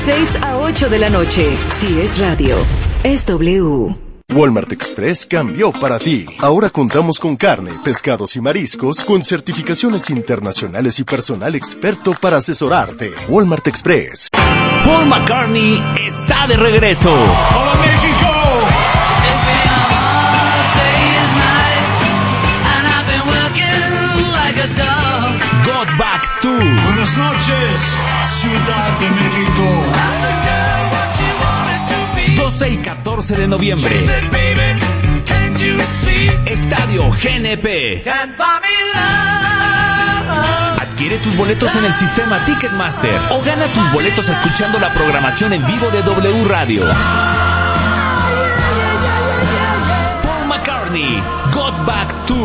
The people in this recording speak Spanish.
6 a 8 de la noche. Si es radio, es W. Walmart Express cambió para ti. Ahora contamos con carne, pescados y mariscos con certificaciones internacionales y personal experto para asesorarte. Walmart Express. Paul McCartney está de regreso. ¡Hola, México! Got Back Tour. Buenas noches, Ciudad de México. 12 y 14 de noviembre. Estadio GNP. Adquiere tus boletos en el sistema Ticketmaster o gana tus boletos escuchando la programación en vivo de W Radio. Paul McCartney, Got Back Tour.